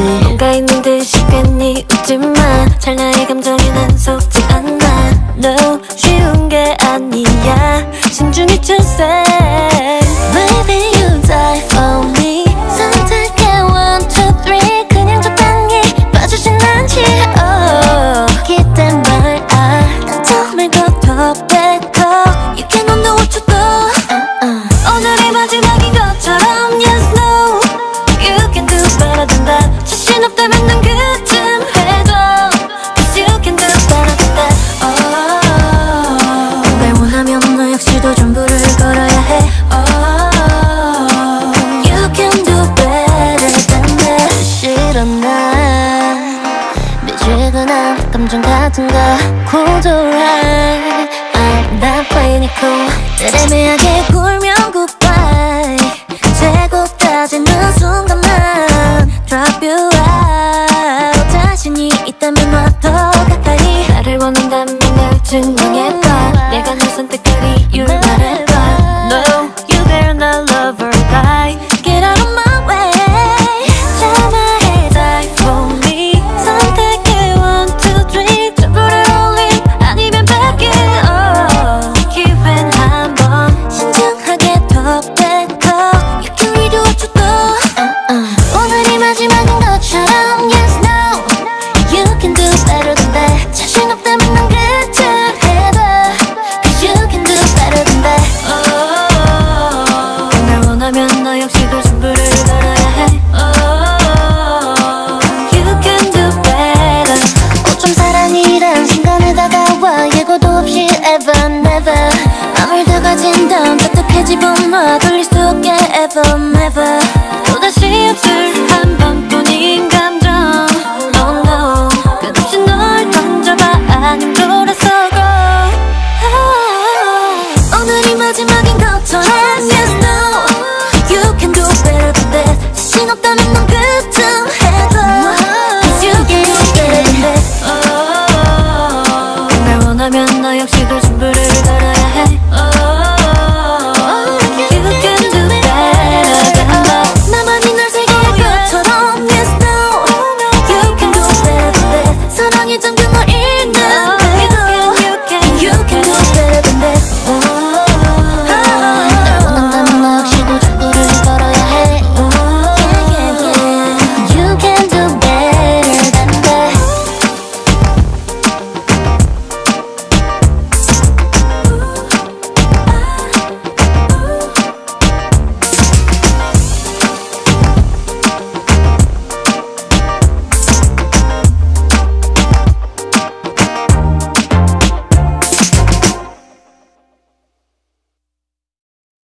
뭔가 있는 듯이 괜히 웃지마. 찰나의 감정에 난 속지 않아. No, 쉬운 게 아니야. 신중히 choose. Baby you die for me. 선택해 1, 2, 3. 그냥 적당히 봐주진 않지. Oh, 기대 말아. 더 말고 더 뱉어. You can undo what you do. 오늘이 마지막인 것처럼. Yes, no, you can do better than that. 자신 없다면 난 그쯤 해줘. Cause you can do better than that. Oh, 날 원하면 너 역시도 전부를 걸어야 해. Oh, you can do better than that. 싫어 난 미치거나 감정 같은 거 고조할. I'm not playing it cool. 애매하게 굴면 goodbye. 제곱까지는 순간만 drop you out. 자신이 있다면 와 더 가까이. 나를 원한다면 날 증명해봐. 내가 널 선택할 이유를 말해봐. No, you better not love or die. Get out of my way. 참아해 die for me. 선택해 1, 2, 3. 전부를 올린 아니면 뺏긴. Oh, 기회는 한 번. 신중하게 더 뱉어. You can redo what you do. 오늘이 마지막인 것처럼. Yes, no, you can do better than that. 자신 없다면 난 그쯤 해봐. Cause you can do better than that. Oh, 날 원하면 너 역시도 전부를 걸어야 해. Oh, you can do better. 어쩜 사랑이란 순간에 다가와. 예고도 없이 ever never. 아무리 더 가진 다음 똑똑해지고 놔. 돌릴 수 없게 ever